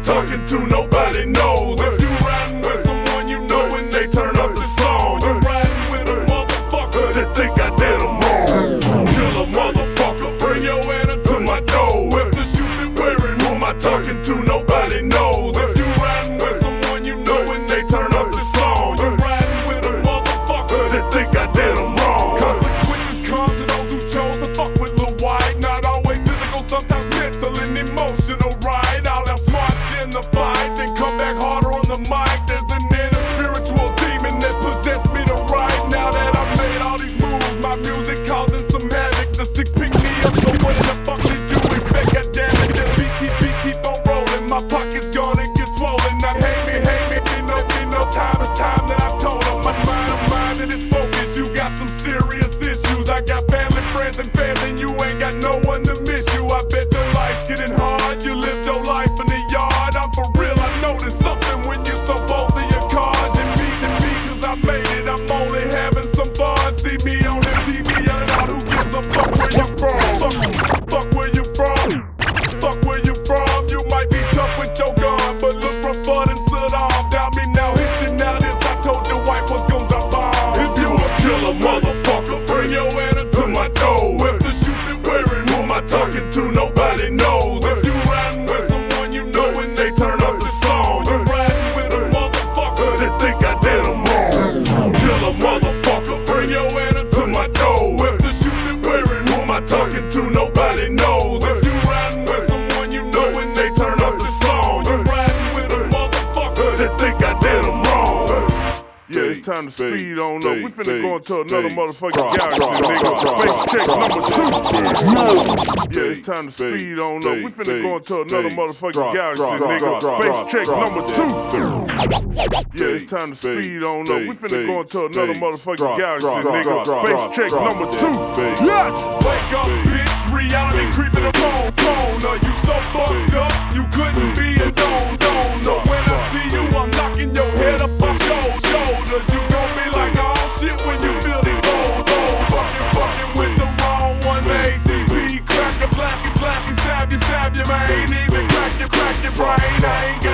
talking to? Nobody knows. If you riding with someone you know and they turn up the song, you riding with a motherfucker that think I did them wrong. Kill a motherfucker, bring your Anna to my door. If the shoe be wearing, who am I talking to? Nobody knows. If you riding with someone you know and they turn up the song, you riding with a motherfucker that think I did them wrong. Consequences come to those who chose to fuck with Lil White. Not always physical, sometimes mental and emotional, right? I'll outsmart you in the fight, then come back harder on the mic. There's an inner spiritual demon that possessed me to write. Now that I've made all these moves, my music causing some havoc. The sick pick me up, so what the fuck did you expect? God damn it, that beat keep on rolling. My pocket's gonna get swollen. Now hate me, you know time is time that I've told them. My mind and it's focused. You got some serious issues. I got family, friends, and family, and you ain't got no one to miss you. I bet your life's getting hard. You lived your life in the yard. I'm for real, I noticed something when you so bold to your cards. And me, cause I made it. I'm only having some fun. See me on the TV, yelling out who gives a fuck where you from. Fuck where you from. Fuck where you from. You might be tough with your gun, but look for fun and sit off. Doubt me now, hit you now. This I told your wife was gon' drop bomb. If you a killer motherfucker, bring your Anna to my door. If the shoe be wearing, who am I talking to? Nobody knows. If you riding with someone you know and they turn up the song, you riding with a motherfucker that think I did them wrong. Kill a motherfucker, bring your Anna to my door. If the shoe be wearing, who am I talking to? Nobody knows. If you riding with someone you know and they turn up the song, you riding with a motherfucker that think I did them wrong. Yeah, it's time to speed on up. We finna go into another motherfucking galaxy, nigga. Space check number 2. Yeah, it's time to speed on up. We finna go into another motherfucking galaxy, nigga. Space check number 2. Yeah, it's time to speed on up. We finna go into another motherfucking galaxy, nigga. Space check number 2. Yes! Wake up, bitch. Reality creeping upon corner. You so fucked up, you couldn't be a don't. No, when I see you, I'm knocking your head up off your shoulders. You gon' be like, oh shit, when you feel these bold. Fucking with the wrong one. The ACP cracker, slap you, stab you, man. Ain't even crack your brain. I ain't got